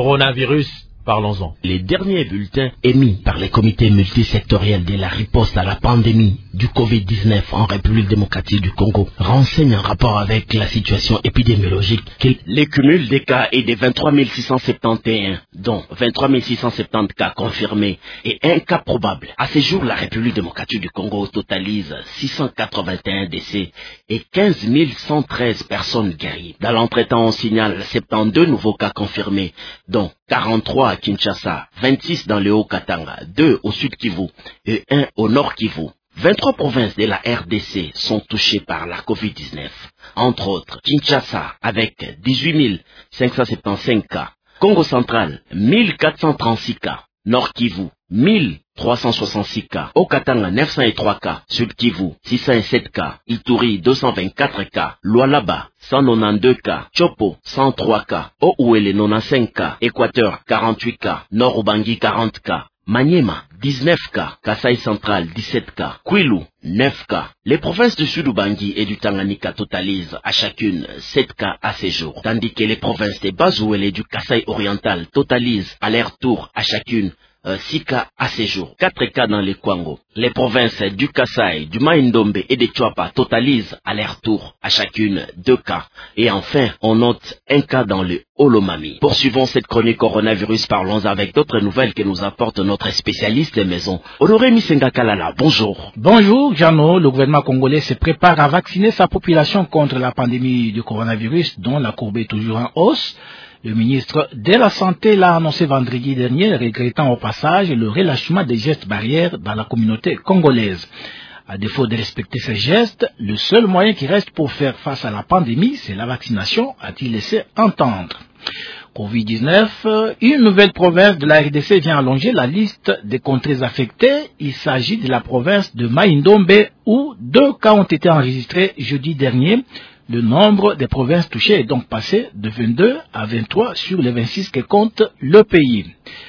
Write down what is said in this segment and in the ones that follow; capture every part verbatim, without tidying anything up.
coronavirus. Parlons-en. Les derniers bulletins émis par les comités multisectoriels de la riposte à la pandémie du covid dix-neuf en République démocratique du Congo renseignent en rapport avec la situation épidémiologique que les cumuls des cas est de vingt-trois mille six cent soixante et onze, dont vingt-trois mille six cent soixante-dix cas confirmés et un cas probable. À ce jour, la République démocratique du Congo totalise six cent quatre-vingt-un décès et quinze mille cent treize personnes guéries. Dans l'entretemps, on signale soixante-douze nouveaux cas confirmés, dont quarante-trois à Kinshasa, vingt-six dans le Haut-Katanga, deux au Sud Kivu et un au Nord Kivu. vingt-trois provinces de la R D C sont touchées par la covid dix-neuf, entre autres Kinshasa avec dix-huit mille cinq cent soixante-quinze cas, Congo central mille quatre cent trente-six cas, Nord Kivu mille trois cent soixante-six cas, Haut-Katanga neuf cent trois cas, Sud Kivu six cent sept cas, Ituri deux cent vingt-quatre cas, Lualaba cent quatre-vingt-douze cas, Chopo cent trois cas, Ouele quatre-vingt-quinze cas, Équateur quarante-huit cas, Nord Ubangi quarante cas, Maniema dix-neuf cas, Kasai central dix-sept cas, Kwilu neuf cas. Les provinces du Sud Ubangi et du Tanganyika totalisent à chacune sept cas à ce jour, tandis que les provinces de Bazuele et du Kasai oriental totalisent à leur tour à chacune Euh, six cas à ce jour, quatre cas dans les Kwango. Les provinces du Kasai, du Maïndombe et de Chwapa totalisent à leur tour à chacune deux cas. Et enfin, on note un cas dans le Olomami. Poursuivons cette chronique coronavirus, parlons avec d'autres nouvelles que nous apporte notre spécialiste maison. Honoré Misenga Kalala, bonjour. Bonjour Jano, le gouvernement congolais se prépare à vacciner sa population contre la pandémie du coronavirus dont la courbe est toujours en hausse. Le ministre de la Santé l'a annoncé vendredi dernier, regrettant au passage le relâchement des gestes barrières dans la communauté congolaise. À défaut de respecter ces gestes, le seul moyen qui reste pour faire face à la pandémie, c'est la vaccination, a-t-il laissé entendre. covid dix-neuf, une nouvelle province de la R D C vient allonger la liste des contrées affectées. Il s'agit de la province de Maïndombe où deux cas ont été enregistrés jeudi dernier. Le nombre des provinces touchées est donc passé de vingt-deux à vingt-trois sur les vingt-six que compte le pays.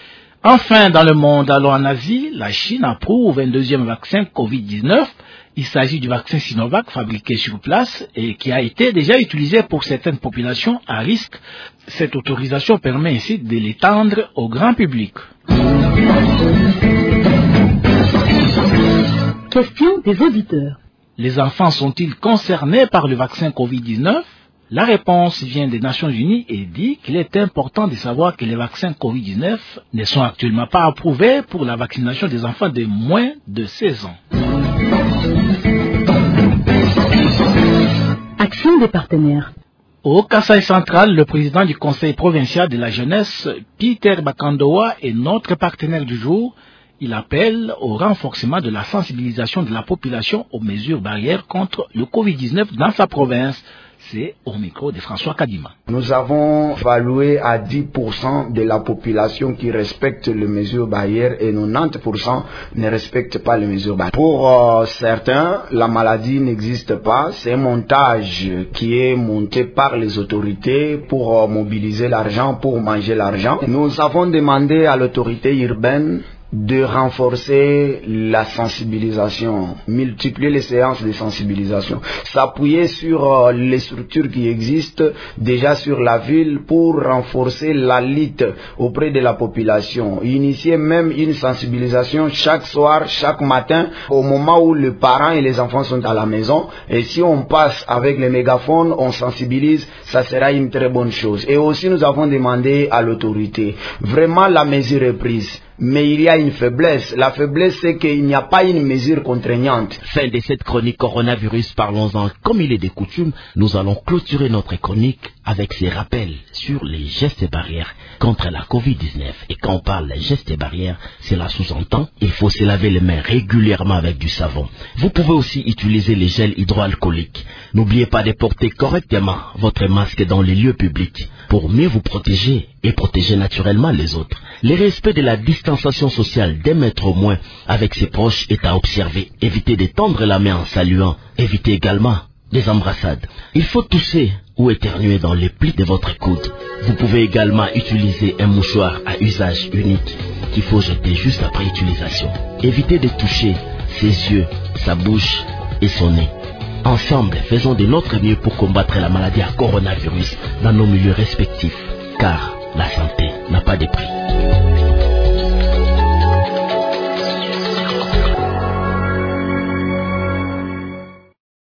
Enfin, dans le monde, allons en Asie, la Chine approuve un deuxième vaccin covid dix-neuf. Il s'agit du vaccin Sinovac fabriqué sur place et qui a été déjà utilisé pour certaines populations à risque. Cette autorisation permet ainsi de l'étendre au grand public. Question des auditeurs. Les enfants sont-ils concernés par le vaccin covid dix-neuf? La réponse vient des Nations Unies et dit qu'il est important de savoir que les vaccins covid dix-neuf ne sont actuellement pas approuvés pour la vaccination des enfants de moins de seize ans. Action des partenaires. Au Kasai central, le président du conseil provincial de la jeunesse, Peter Bakandoa, est notre partenaire du jour. Il appelle au renforcement de la sensibilisation de la population aux mesures barrières contre le covid dix-neuf dans sa province. C'est au micro de François Kadima. Nous avons évalué à dix pour cent de la population qui respecte les mesures barrières et quatre-vingt-dix pour cent ne respectent pas les mesures barrières. Pour euh, certains, la maladie n'existe pas. C'est un montage qui est monté par les autorités pour euh, mobiliser l'argent, pour manger l'argent. Nous avons demandé à l'autorité urbaine de renforcer la sensibilisation, multiplier les séances de sensibilisation, s'appuyer sur euh, les structures qui existent déjà sur la ville pour renforcer la lutte auprès de la population, initier même une sensibilisation chaque soir, chaque matin, au moment où les parents et les enfants sont à la maison, et si on passe avec les mégaphones, on sensibilise, ça sera une très bonne chose. Et aussi nous avons demandé à l'autorité, vraiment la mesure est prise. Mais il y a une faiblesse. La faiblesse, c'est qu'il n'y a pas une mesure contraignante. Fin de cette chronique coronavirus, parlons-en. Comme il est de coutume, nous allons clôturer notre chronique avec ces rappels sur les gestes barrières contre la covid dix-neuf. Et quand on parle de gestes barrières, cela sous-entend il faut se laver les mains régulièrement avec du savon. Vous pouvez aussi utiliser les gels hydroalcooliques. N'oubliez pas de porter correctement votre masque dans les lieux publics pour mieux vous protéger et protéger naturellement les autres. Le respect de la distanciation sociale d'un mètre au moins avec ses proches est à observer. Évitez de tendre la main en saluant. Évitez également les embrassades. Il faut tousser ou éternuer dans les plis de votre coude. Vous pouvez également utiliser un mouchoir à usage unique qu'il faut jeter juste après utilisation. Évitez de toucher ses yeux, sa bouche et son nez. Ensemble, faisons de notre mieux pour combattre la maladie à coronavirus dans nos milieux respectifs, car la santé n'a pas pas de prix.